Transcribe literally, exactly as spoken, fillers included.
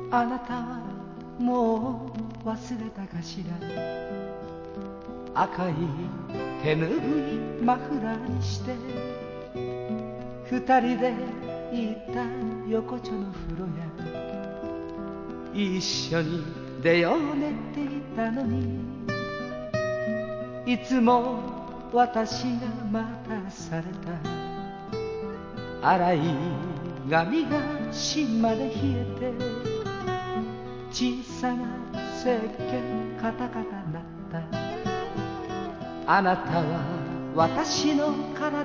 あなたはもう忘れたかしら。赤い手ぬぐいマフラーにして二人で行った横丁の風呂や、一緒に出ようねって言ったのに、いつも私が待たされた。洗い髪が芯まで冷えて、小さな石鹸カタカタ鳴った。あなたは私の体